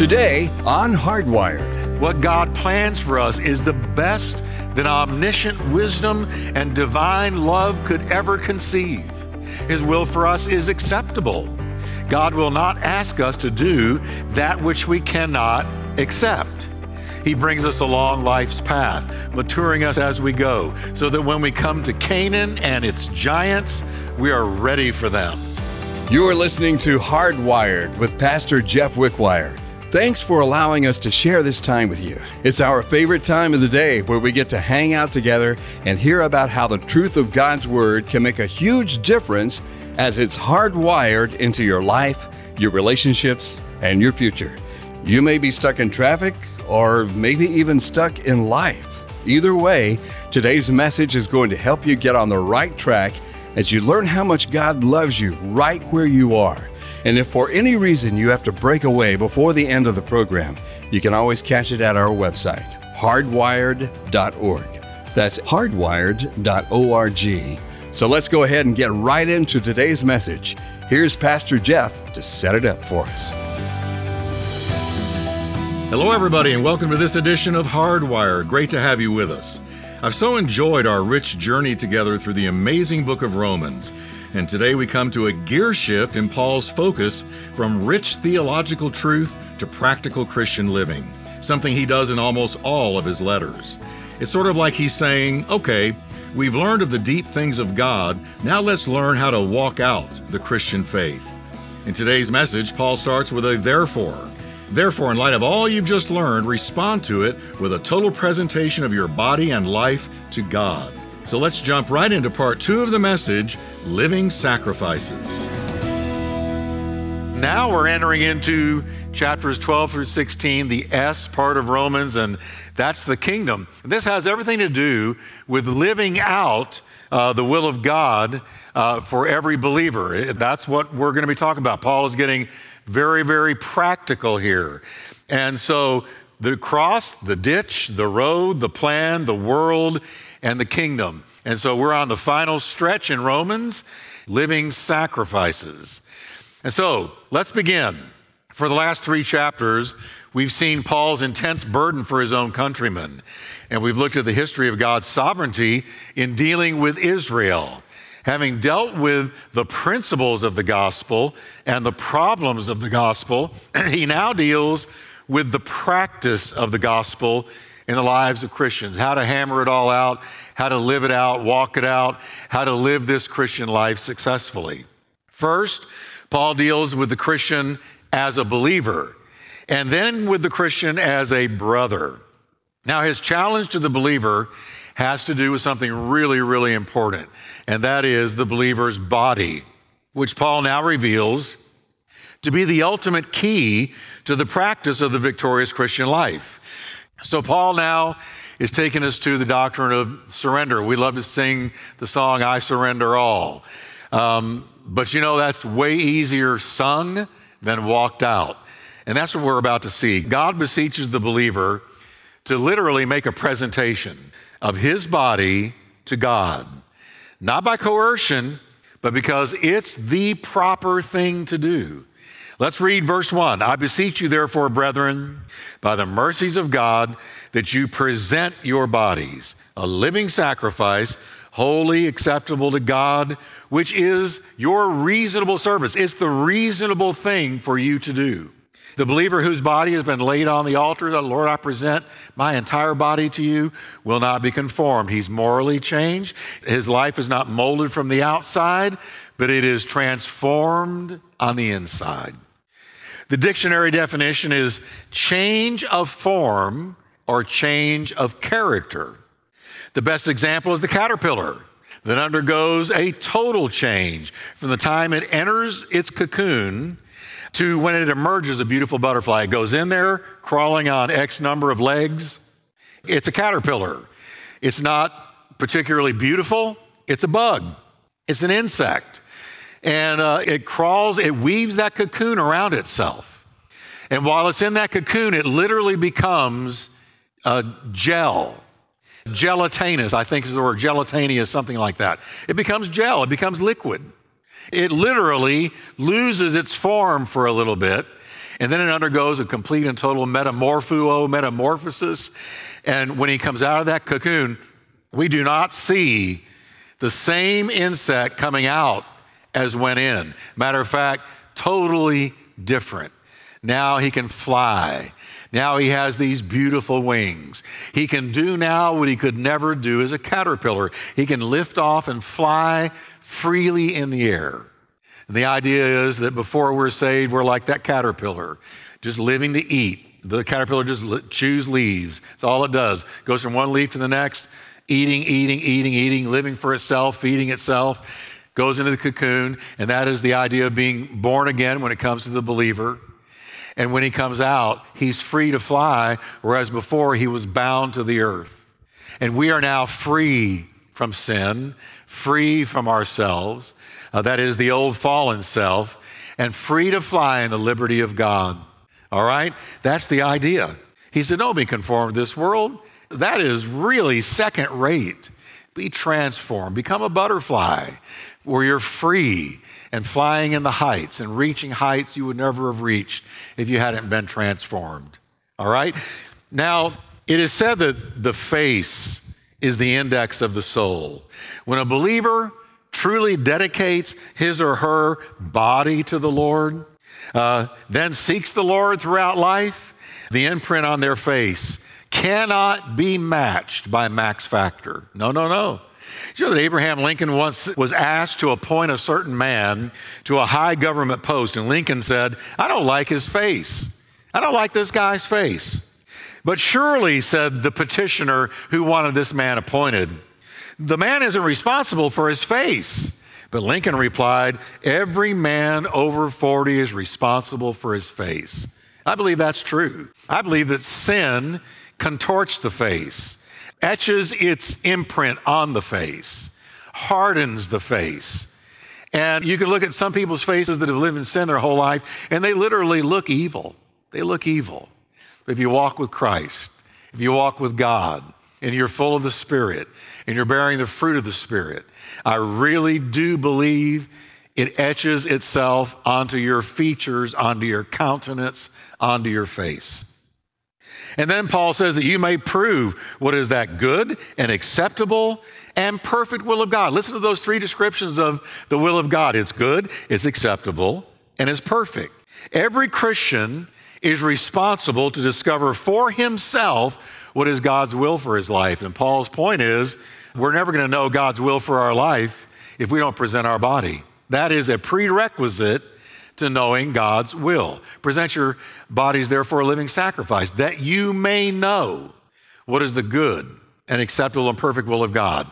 Today on Hardwired. What God plans for us is the best that omniscient wisdom and divine love could ever conceive. His will for us is acceptable. God will not ask us to do that which we cannot accept. He brings us along life's path, maturing us as we go, so that when we come to Canaan and its giants, we are ready for them. You are listening to Hardwired with Pastor Jeff Wickwire. Thanks for allowing us to share this time with you. It's our favorite time of the day where we get to hang out together and hear about how the truth of God's Word can make a huge difference as it's hardwired into your life, your relationships, and your future. You may be stuck in traffic or maybe even stuck in life. Either way, today's message is going to help you get on the right track as you learn how much God loves you right where you are. And if for any reason you have to break away before the end of the program, you can always catch it at our website, hardwired.org. That's hardwired.org. So let's go ahead and get right into today's message. Here's Pastor Jeff to set it up for us. Hello, everybody, and welcome to this edition of Hardwire. Great to have you with us. I've so enjoyed our rich journey together through the amazing book of Romans. And today we come to a gear shift in Paul's focus from rich theological truth to practical Christian living, something he does in almost all of his letters. It's sort of like he's saying, okay, we've learned of the deep things of God, now let's learn how to walk out the Christian faith. In today's message, Paul starts with a therefore. Therefore, in light of all you've just learned, respond to it with a total presentation of your body and life to God. So let's jump right into part 2 of the message, Living Sacrifices. Now we're entering into chapters 12 through 16, the S part of Romans, and that's the kingdom. This has everything to do with living out the will of God for every believer. That's what we're going to be talking about. Paul is getting very, very practical here. And so the cross, the ditch, the road, the plan, the world, and the kingdom. And so we're on the final stretch in Romans, living sacrifices. And so let's begin. For the last 3 chapters, we've seen Paul's intense burden for his own countrymen. And we've looked at the history of God's sovereignty in dealing with Israel. Having dealt with the principles of the gospel and the problems of the gospel, he now deals with the practice of the gospel in the lives of Christians, how to hammer it all out, how to live it out, walk it out, how to live this Christian life successfully. First, Paul deals with the Christian as a believer, and then with the Christian as a brother. Now, his challenge to the believer has to do with something really, really important, and that is the believer's body, which Paul now reveals to be the ultimate key to the practice of the victorious Christian life. So Paul now is taking us to the doctrine of surrender. We love to sing the song, I Surrender All. But you know, that's way easier sung than walked out. And that's what we're about to see. God beseeches the believer to literally make a presentation of his body to God. Not by coercion, but because it's the proper thing to do. Let's read verse 1. I beseech you, therefore, brethren, by the mercies of God, that you present your bodies a living sacrifice, holy, acceptable to God, which is your reasonable service. It's the reasonable thing for you to do. The believer whose body has been laid on the altar, the Lord, I present my entire body to you, will not be conformed. He's morally changed. His life is not molded from the outside, but it is transformed on the inside. The dictionary definition is change of form or change of character. The best example is the caterpillar that undergoes a total change from the time it enters its cocoon to when it emerges a beautiful butterfly. It goes in there crawling on X number of legs. It's a caterpillar. It's not particularly beautiful. It's a bug. It's an insect. And it crawls, it weaves that cocoon around itself. And while it's in that cocoon, it literally becomes a gel. Gelatinous, I think is the word, gelatinious, something like that. It becomes gel, it becomes liquid. It literally loses its form for a little bit, And then it undergoes a complete and total metamorphosis. And when he comes out of that cocoon, we do not see the same insect coming out as went in. Matter of fact, totally different. Now he can fly. Now he has these beautiful wings. He can do now what he could never do as a caterpillar. He can lift off and fly freely in the air. And the idea is that before we're saved, we're like that caterpillar, just living to eat. The caterpillar just chews leaves. That's all it does. Goes from one leaf to the next, eating, living for itself, feeding itself, goes into the cocoon. And that is the idea of being born again when it comes to the believer. And when he comes out, he's free to fly, whereas before he was bound to the earth. And we are now free from sin, free from ourselves, that is the old fallen self, and free to fly in the liberty of God. All right? That's the idea. He said, don't be conformed to this world. That is really second rate. Be transformed. Become a butterfly where you're free and flying in the heights and reaching heights you would never have reached if you hadn't been transformed. All right? Now, it is said that the face is the index of the soul. When a believer truly dedicates his or her body to the Lord, then seeks the Lord throughout life, the imprint on their face cannot be matched by Max Factor. No. You know that Abraham Lincoln once was asked to appoint a certain man to a high government post, and Lincoln said, I don't like his face. I don't like this guy's face. But surely, said the petitioner who wanted this man appointed, the man isn't responsible for his face. But Lincoln replied, every man over 40 is responsible for his face. I believe that's true. I believe that sin contorts the face, etches its imprint on the face, hardens the face. And you can look at some people's faces that have lived in sin their whole life, and they literally look evil. They look evil. But if you walk with Christ, if you walk with God, and you're full of the Spirit, and you're bearing the fruit of the Spirit, I really do believe it etches itself onto your features, onto your countenance, onto your face. And then Paul says that you may prove what is that good and acceptable and perfect will of God. Listen to those three descriptions of the will of God. It's good, it's acceptable, and it's perfect. Every Christian is responsible to discover for himself what is God's will for his life. And Paul's point is, we're never going to know God's will for our life if we don't present our body. That is a prerequisite to knowing God's will. Present your bodies, therefore, a living sacrifice, that you may know what is the good and acceptable and perfect will of God.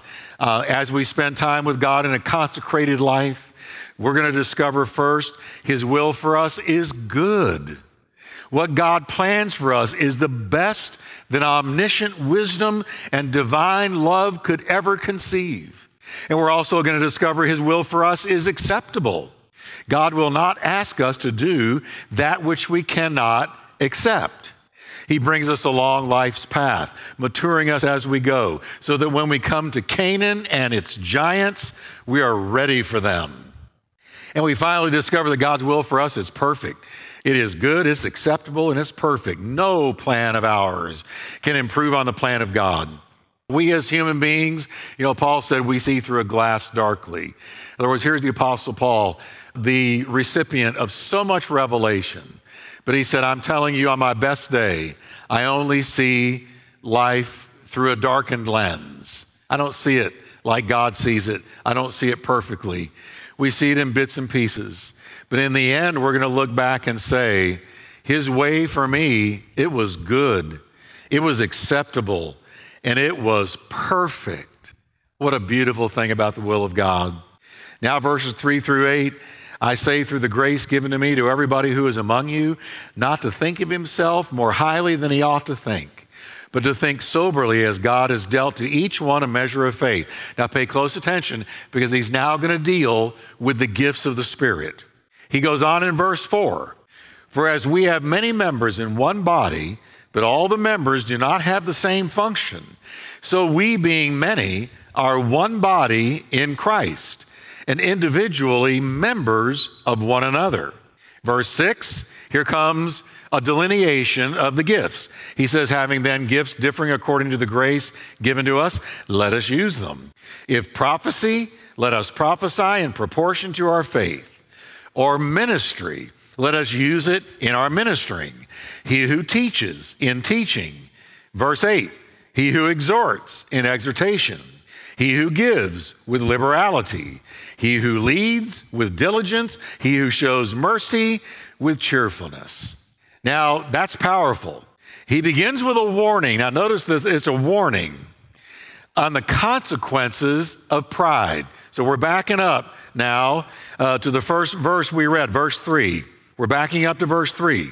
As we spend time with God in a consecrated life, we're going to discover first, his will for us is good. What God plans for us is the best that omniscient wisdom and divine love could ever conceive. And we're also going to discover his will for us is acceptable. God will not ask us to do that which we cannot accept. He brings us along life's path, maturing us as we go, so that when we come to Canaan and its giants, we are ready for them. And we finally discover that God's will for us is perfect. It is good, it's acceptable, and it's perfect. No plan of ours can improve on the plan of God. We as human beings, Paul said we see through a glass darkly. In other words, here's the Apostle Paul, the recipient of so much revelation. But he said, I'm telling you, on my best day, I only see life through a darkened lens. I don't see it like God sees it. I don't see it perfectly. We see it in bits and pieces. But in the end, we're going to look back and say, his way for me, it was good, it was acceptable, and it was perfect. What a beautiful thing about the will of God. Now, verses 3-8, I say through the grace given to me to everybody who is among you, not to think of himself more highly than he ought to think, but to think soberly as God has dealt to each one a measure of faith. Now pay close attention, because he's now going to deal with the gifts of the Spirit. He goes on in verse 4, for as we have many members in one body, but all the members do not have the same function, so we being many are one body in Christ, and individually members of one another. Verse 6, Here comes a delineation of the gifts. He says, having then gifts differing according to the grace given to us, let us use them. If prophecy, let us prophesy in proportion to our faith. Or ministry, let us use it in our ministering. He who teaches in teaching. Verse 8, he who exhorts in exhortation. He who gives with liberality. He who leads with diligence. He who shows mercy with cheerfulness. Now, that's powerful. He begins with a warning. Now, notice that it's a warning on the consequences of pride. So we're backing up now to the first verse we read, verse 3. We're backing up to verse 3.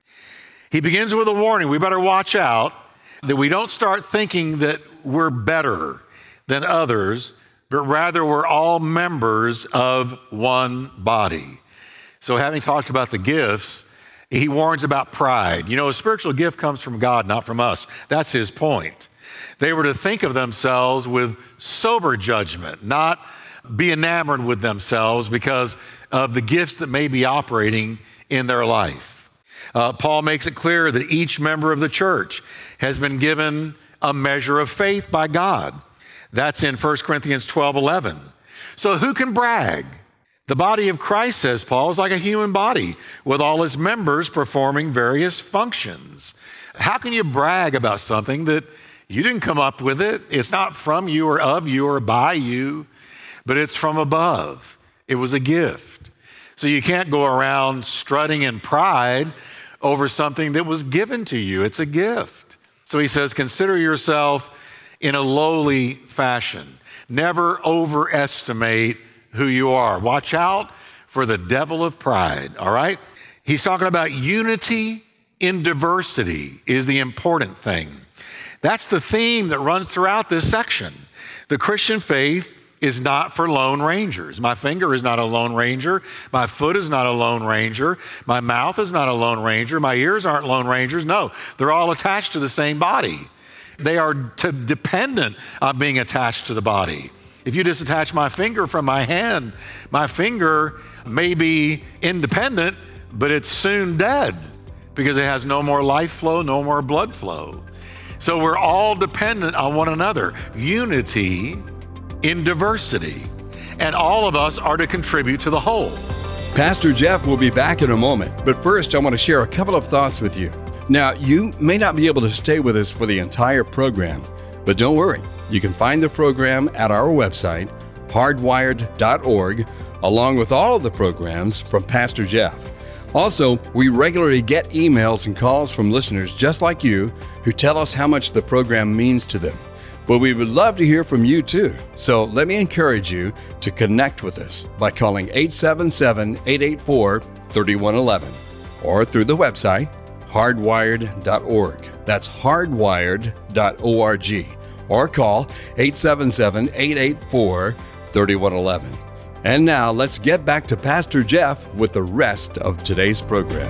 He begins with a warning. We better watch out that we don't start thinking that we're better than others, but rather we're all members of one body. So having talked about the gifts, he warns about pride. You know, a spiritual gift comes from God, not from us. That's his point. They were to think of themselves with sober judgment, not be enamored with themselves because of the gifts that may be operating in their life. Paul makes it clear that each member of the church has been given a measure of faith by God. That's in 1 Corinthians 12:11. So who can brag? The body of Christ, says Paul, is like a human body with all its members performing various functions. How can you brag about something that you didn't come up with it? It's not from you or of you or by you, but it's from above. It was a gift. So you can't go around strutting in pride over something that was given to you. It's a gift. So he says, consider yourself in a lowly fashion. Never overestimate who you are. Watch out for the devil of pride, all right? He's talking about unity in diversity is the important thing. That's the theme that runs throughout this section. The Christian faith is not for lone rangers. My finger is not a lone ranger. My foot is not a lone ranger. My mouth is not a lone ranger. My ears aren't lone rangers. No, they're all attached to the same body. They are dependent on being attached to the body. If you disattach my finger from my hand, my finger may be independent, but it's soon dead because it has no more life flow, no more blood flow. So we're all dependent on one another. Unity in diversity. And all of us are to contribute to the whole. Pastor Jeff will be back in a moment, but first I want to share a couple of thoughts with you. Now, you may not be able to stay with us for the entire program, but don't worry. You can find the program at our website, hardwired.org, along with all of the programs from Pastor Jeff. Also, we regularly get emails and calls from listeners just like you who tell us how much the program means to them. But we would love to hear from you too. So let me encourage you to connect with us by calling 877-884-3111 or through the website, hardwired.org. That's hardwired.org. Or call 877-884-3111. And now let's get back to Pastor Jeff with the rest of today's program.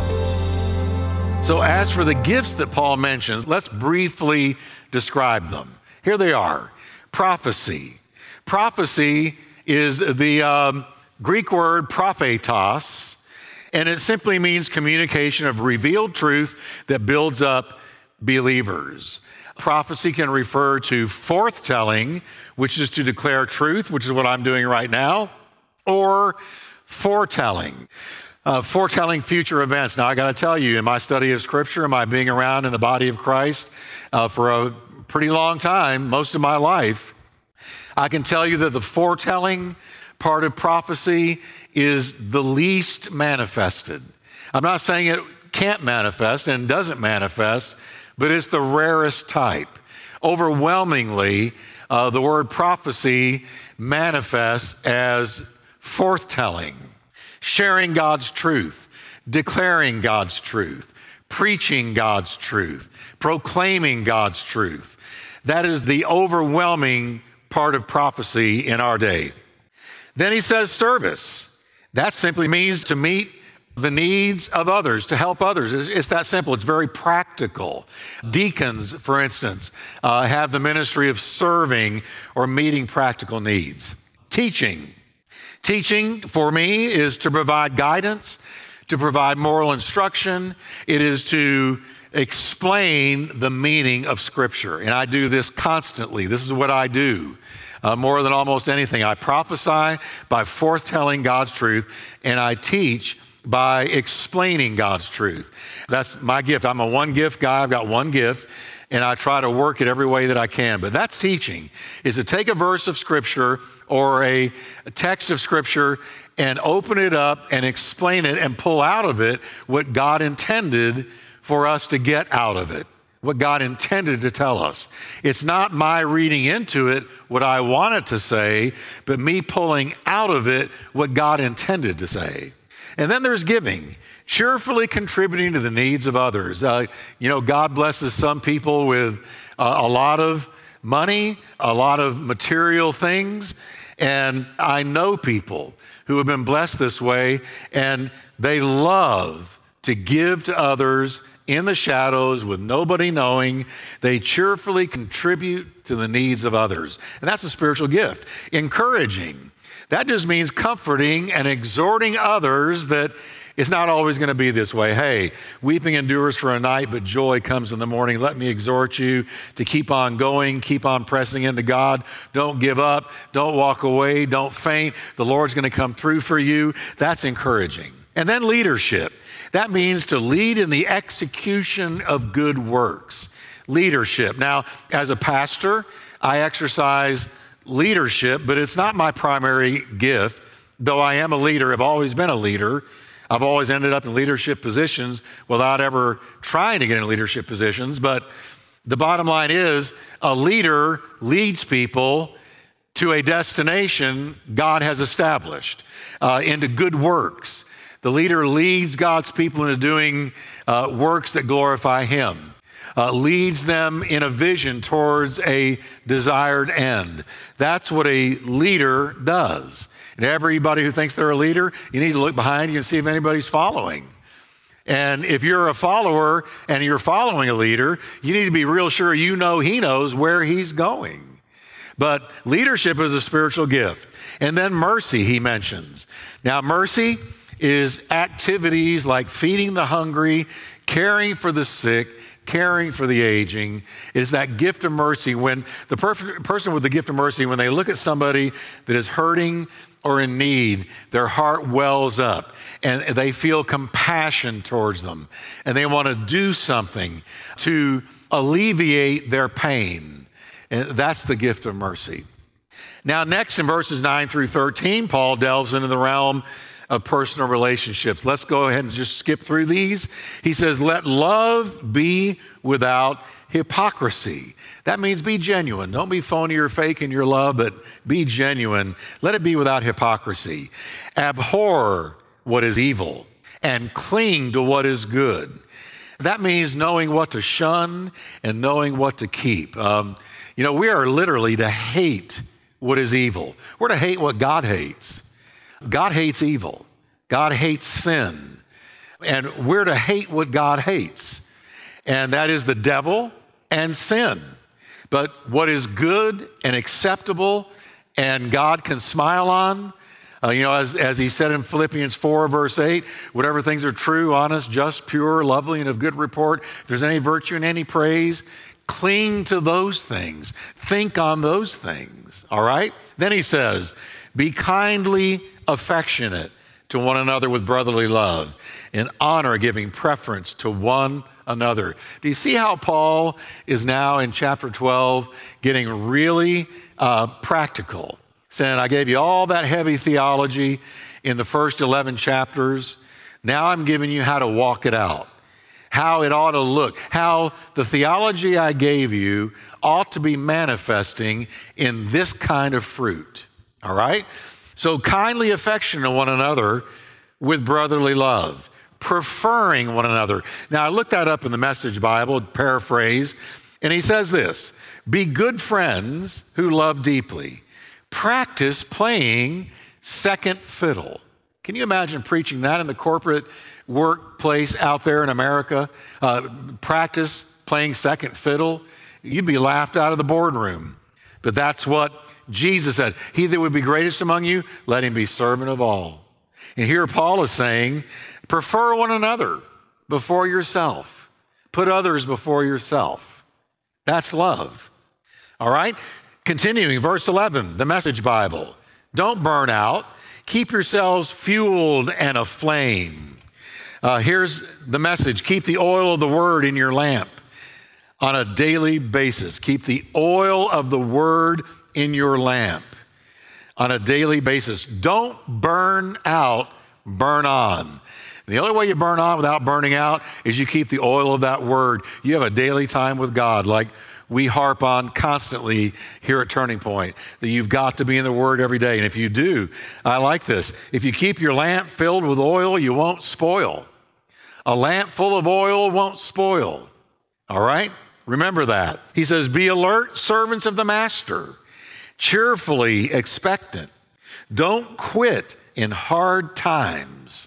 So as for the gifts that Paul mentions, let's briefly describe them. Here they are. Prophecy. Prophecy is the Greek word prophetos, and it simply means communication of revealed truth that builds up believers. Prophecy can refer to forthtelling, which is to declare truth, which is what I'm doing right now, or foretelling. Foretelling future events. Now, I got to tell you, in my study of Scripture, and my being around in the body of Christ for a pretty long time, most of my life, I can tell you that the foretelling part of prophecy is the least manifested. I'm not saying it can't manifest and doesn't manifest, but it's the rarest type. Overwhelmingly, the word prophecy manifests as forthtelling, sharing God's truth, declaring God's truth, preaching God's truth, proclaiming God's truth. That is the overwhelming part of prophecy in our day. Then he says service. That simply means to meet the needs of others, to help others. It's that simple. It's very practical. Deacons, for instance, have the ministry of serving or meeting practical needs. Teaching. Teaching, for me, is to provide guidance, to provide moral instruction. It is to explain the meaning of Scripture. And I do this constantly. This is what I do. More than almost anything, I prophesy by forthtelling God's truth, and I teach by explaining God's truth. That's my gift. I'm a one-gift guy. I've got one gift, and I try to work it every way that I can. But that's teaching, is to take a verse of Scripture or a text of Scripture and open it up and explain it and pull out of it what God intended for us to get out of it, what God intended to tell us. It's not my reading into it what I want it to say, but me pulling out of it what God intended to say. And then there's giving, cheerfully contributing to the needs of others. God blesses some people with a lot of money, a lot of material things, and I know people who have been blessed this way, and they love to give to others in the shadows with nobody knowing. They cheerfully contribute to the needs of others. And that's a spiritual gift. Encouraging. That just means comforting and exhorting others that it's not always going to be this way. Hey, weeping endures for a night, but joy comes in the morning. Let me exhort you to keep on going, keep on pressing into God. Don't give up. Don't walk away. Don't faint. The Lord's going to come through for you. That's encouraging. And then leadership. That means to lead in the execution of good works. Leadership. Now, as a pastor, I exercise leadership, but it's not my primary gift. Though I am a leader, I've always been a leader. I've always ended up in leadership positions without ever trying to get in leadership positions. But the bottom line is, a leader leads people to a destination God has established, into good works. The leader leads God's people into doing works that glorify Him, leads them in a vision towards a desired end. That's what a leader does. And everybody who thinks they're a leader, you need to look behind you and see if anybody's following. And if you're a follower and you're following a leader, you need to be real sure you know he knows where he's going. But leadership is a spiritual gift. And then mercy, he mentions. Now, mercy is activities like feeding the hungry, caring for the sick, caring for the aging. It is that gift of mercy when the person with the gift of mercy, when they look at somebody that is hurting or in need, their heart wells up and they feel compassion towards them and they want to do something to alleviate their pain. And that's the gift of mercy. Now, next in verses 9 through 13, Paul delves into the realm of personal relationships. Let's go ahead and just skip through these. He says, let love be without hypocrisy. That means be genuine. Don't be phony or fake in your love, but be genuine. Let it be without hypocrisy. Abhor what is evil and cling to what is good. That means knowing what to shun and knowing what to keep. We are literally to hate what is evil. We're to hate what God hates. God hates evil. God hates sin. And we're to hate what God hates. And that is the devil and sin. But what is good and acceptable and God can smile on, as he said in Philippians 4, verse 8, whatever things are true, honest, just, pure, lovely, and of good report, if there's any virtue and any praise, cling to those things. Think on those things, all right? Then he says, be kindly affectionate to one another with brotherly love, in honor, giving preference to one another. Do you see how Paul is now in chapter 12 getting really practical? Saying, I gave you all that heavy theology in the first 11 chapters. Now I'm giving you how to walk it out, how it ought to look, how the theology I gave you ought to be manifesting in this kind of fruit, all right? So kindly affection to one another with brotherly love, preferring one another. Now, I looked that up in the Message Bible, paraphrase, and he says this, be good friends who love deeply. Practice playing second fiddle. Can you imagine preaching that in the corporate workplace out there in America? Practice playing second fiddle. You'd be laughed out of the boardroom. But that's what Jesus said. He that would be greatest among you, let him be servant of all. And here Paul is saying, Prefer one another before yourself. Put others before yourself. That's love. All right? Continuing, verse 11, the Message Bible. Don't burn out. Keep yourselves fueled and aflame. Here's the message. Keep the oil of the word in your lamp on a daily basis. Keep the oil of the word in your lamp on a daily basis. Don't burn out, burn on. The only way you burn on without burning out is you keep the oil of that word. You have a daily time with God, like we harp on constantly here at Turning Point, that you've got to be in the Word every day. And if you do, I like this. If you keep your lamp filled with oil, you won't spoil. A lamp full of oil won't spoil. All right? Remember that. He says, be alert, servants of the Master, cheerfully expectant. Don't quit in hard times.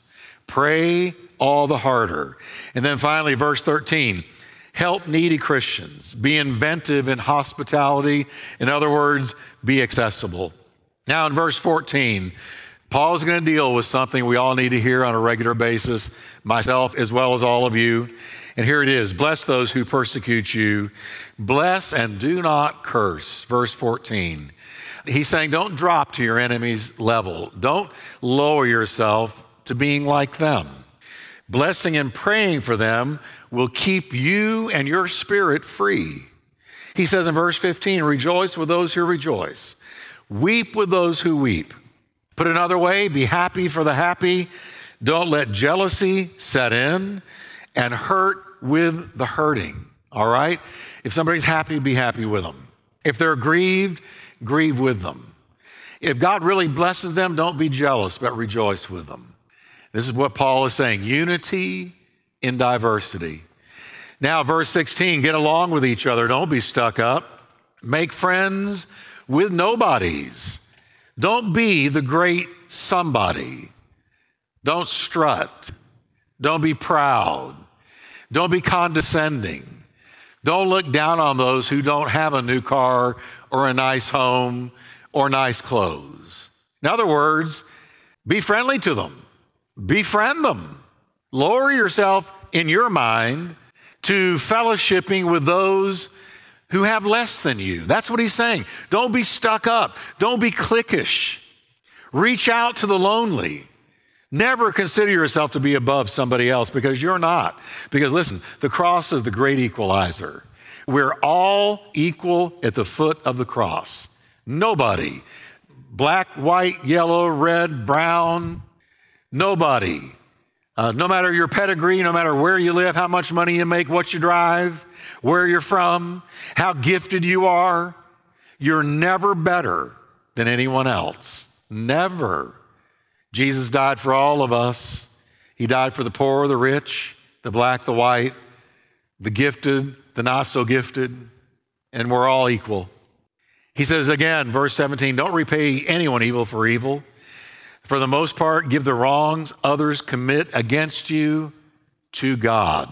Pray all the harder. And then finally, verse 13, help needy Christians. Be inventive in hospitality. In other words, be accessible. Now in verse 14, Paul's going to deal with something we all need to hear on a regular basis, myself as well as all of you. And here it is. Bless those who persecute you. Bless and do not curse. Verse 14. He's saying don't drop to your enemy's level. Don't lower yourself to being like them. Blessing and praying for them will keep you and your spirit free. He says in verse 15, rejoice with those who rejoice. Weep with those who weep. Put another way, be happy for the happy. Don't let jealousy set in and hurt with the hurting. All right? If somebody's happy, be happy with them. If they're grieved, grieve with them. If God really blesses them, don't be jealous, but rejoice with them. This is what Paul is saying, unity in diversity. Now, verse 16, get along with each other. Don't be stuck up. Make friends with nobodies. Don't be the great somebody. Don't strut. Don't be proud. Don't be condescending. Don't look down on those who don't have a new car or a nice home or nice clothes. In other words, be friendly to them. Befriend them. Lower yourself in your mind to fellowshipping with those who have less than you. That's what he's saying. Don't be stuck up. Don't be cliquish. Reach out to the lonely. Never consider yourself to be above somebody else because you're not. Because listen, the cross is the great equalizer. We're all equal at the foot of the cross. Nobody. Black, white, yellow, red, brown. Nobody. No matter your pedigree, no matter where you live, how much money you make, what you drive, where you're from, how gifted you are, you're never better than anyone else. Never. Jesus died for all of us. He died for the poor, the rich, the black, the white, the gifted, the not so gifted, and we're all equal. He says again, verse 17, don't repay anyone evil for evil. For the most part, give the wrongs others commit against you to God.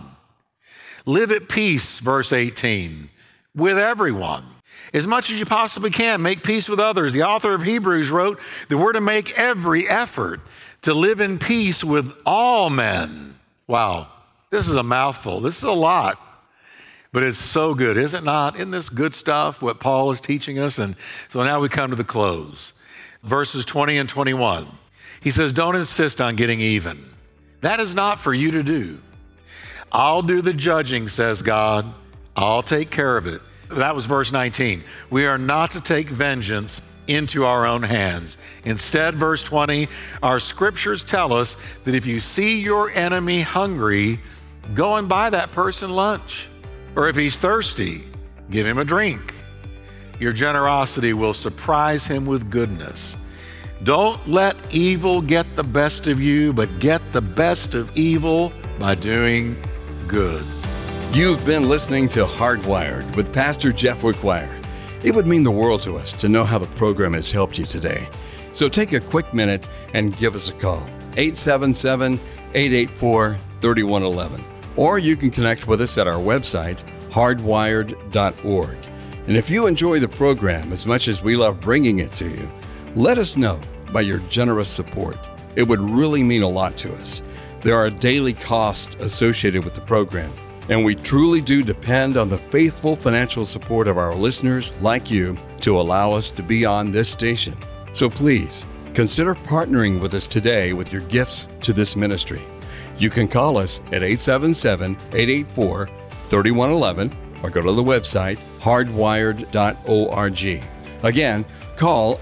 Live at peace, verse 18, with everyone. As much as you possibly can, make peace with others. The author of Hebrews wrote that we're to make every effort to live in peace with all men. Wow, this is a mouthful. This is a lot, but it's so good, is it not? Isn't this good stuff, what Paul is teaching us? And so now we come to the close. Verses 20 and 21. He says, don't insist on getting even. That is not for you to do. I'll do the judging, says God. I'll take care of it. That was verse 19. We are not to take vengeance into our own hands. Instead, verse 20, our scriptures tell us that if you see your enemy hungry, go and buy that person lunch. Or if he's thirsty, give him a drink. Your generosity will surprise him with goodness. Don't let evil get the best of you, but get the best of evil by doing good. You've been listening to Hardwired with Pastor Jeff Wickwire. It would mean the world to us to know how the program has helped you today. So take a quick minute and give us a call, 877-884-3111. Or you can connect with us at our website, hardwired.org. And if you enjoy the program as much as we love bringing it to you, let us know by your generous support. It would really mean a lot to us. There are daily costs associated with the program, and we truly do depend on the faithful financial support of our listeners like you to allow us to be on this station. So please, consider partnering with us today with your gifts to this ministry. You can call us at 877-884-3111 or go to the website hardwired.org. Again, call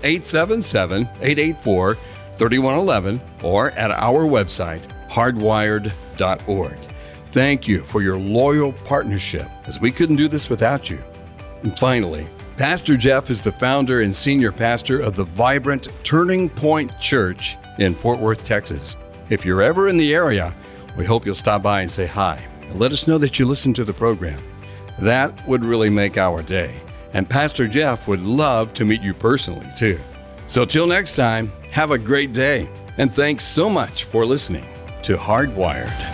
877-884-3111 or at our website hardwired.org. Thank you for your loyal partnership, as we couldn't do this without you. And finally, Pastor Jeff is the founder and senior pastor of the vibrant Turning Point Church in Fort Worth, Texas. If you're ever in the area, we hope you'll stop by and say hi and let us know that you listen to the program. That would really make our day. And Pastor Jeff would love to meet you personally, too. So till next time, have a great day. And thanks so much for listening to Hardwired.